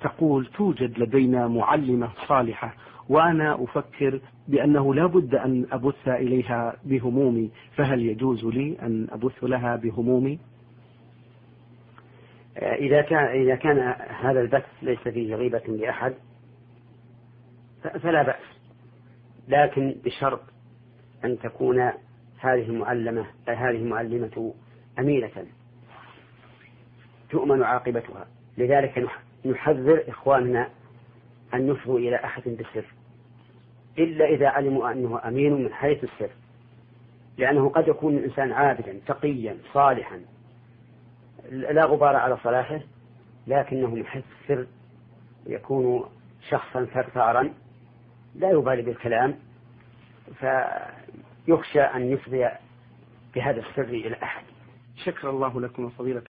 تقول: توجد لدينا معلمة صالحة وأنا أفكر بأنه لا بد أن أبث إليها بهمومي، فهل يجوز لي أن أبث لها بهمومي؟ إذا كان هذا البث ليس فيه غيبة لأحد فلا بأس، لكن بشرط أن تكون هذه المعلمة أمينة تؤمن عاقبتها. لذلك نحذر إخواننا أن يفضوا إلى أحد بالسر إلا إذا علموا أنه أمين من حيث السر، لأنه قد يكون الإنسان عابدا تقيا صالحا لا غبار على صلاحه، لكنه من حيث السر يكون شخصا ثرثارا لا يبالي بالكلام، فيخشى أن يفضي بهذا السر إلى أحد. شكر الله لكم وفضيلة